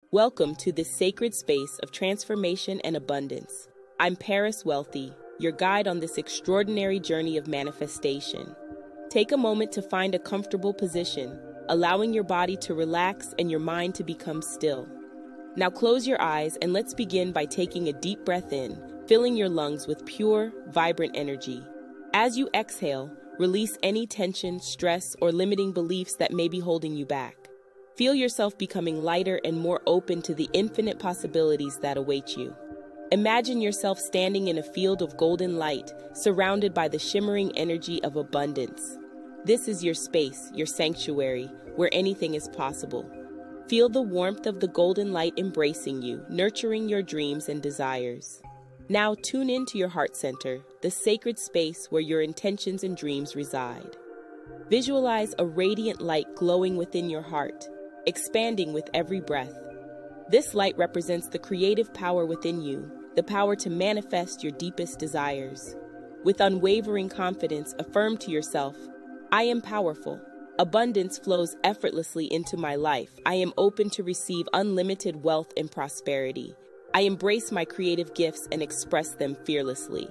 Welcome to this sacred space of transformation and abundance. I'm Paris Wealthy, your guide on this extraordinary journey of manifestation. Take a moment to find a comfortable position, allowing your body to relax and your mind to become still. Now close your eyes and let's begin by taking a deep breath in, filling your lungs with pure, vibrant energy. As you exhale, release any tension, stress, or limiting beliefs that may be holding you back. Feel yourself becoming lighter and more open to the infinite possibilities that await you. Imagine yourself standing in a field of golden light, surrounded by the shimmering energy of abundance. This is your space, your sanctuary, where anything is possible. Feel the warmth of the golden light embracing you, nurturing your dreams and desires. Now tune into your heart center, the sacred space where your intentions and dreams reside. Visualize a radiant light glowing within your heart, expanding with every breath. This light represents the creative power within you, the power to manifest your deepest desires. With unwavering confidence, affirm to yourself, I am powerful. Abundance flows effortlessly into my life. I am open to receive unlimited wealth and prosperity. I embrace my creative gifts and express them fearlessly.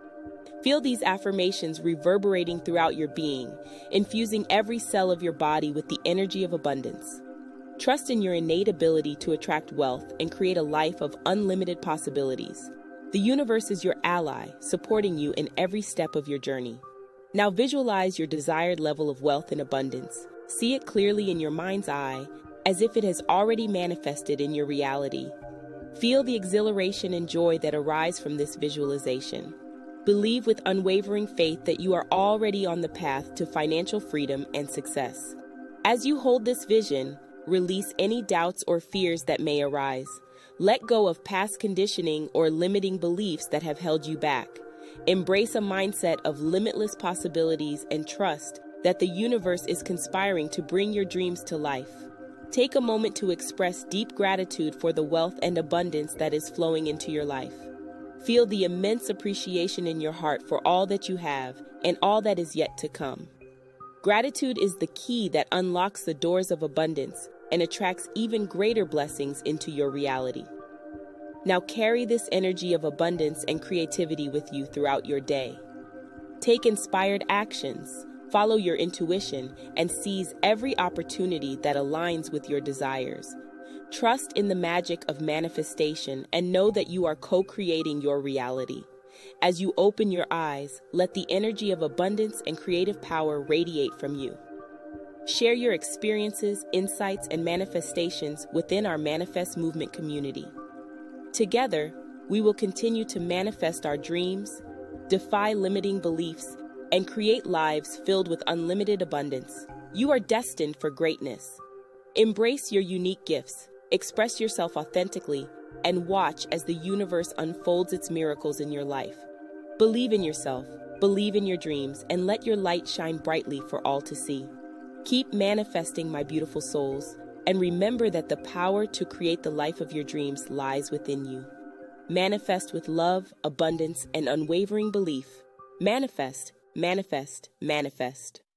Feel these affirmations reverberating throughout your being, infusing every cell of your body with the energy of abundance. Trust in your innate ability to attract wealth and create a life of unlimited possibilities. The universe is your ally, supporting you in every step of your journey. Now visualize your desired level of wealth and abundance. See it clearly in your mind's eye, as if it has already manifested in your reality. Feel the exhilaration and joy that arise from this visualization. Believe with unwavering faith that you are already on the path to financial freedom and success. As you hold this vision, release any doubts or fears that may arise. Let go of past conditioning or limiting beliefs that have held you back. Embrace a mindset of limitless possibilities and trust that the universe is conspiring to bring your dreams to life. Take a moment to express deep gratitude for the wealth and abundance that is flowing into your life. Feel the immense appreciation in your heart for all that you have and all that is yet to come. Gratitude is the key that unlocks the doors of abundance and attracts even greater blessings into your reality. Now carry this energy of abundance and creativity with you throughout your day. Take inspired actions, follow your intuition, and seize every opportunity that aligns with your desires. Trust in the magic of manifestation and know that you are co-creating your reality. As you open your eyes, let the energy of abundance and creative power radiate from you. Share your experiences, insights, and manifestations within our Manifest Movement community. Together, we will continue to manifest our dreams, defy limiting beliefs, and create lives filled with unlimited abundance. You are destined for greatness. Embrace your unique gifts, express yourself authentically, and watch as the universe unfolds its miracles in your life. Believe in yourself, believe in your dreams, and let your light shine brightly for all to see. Keep manifesting, my beautiful souls, and remember that the power to create the life of your dreams lies within you. Manifest with love, abundance, and unwavering belief. Manifest, manifest, manifest.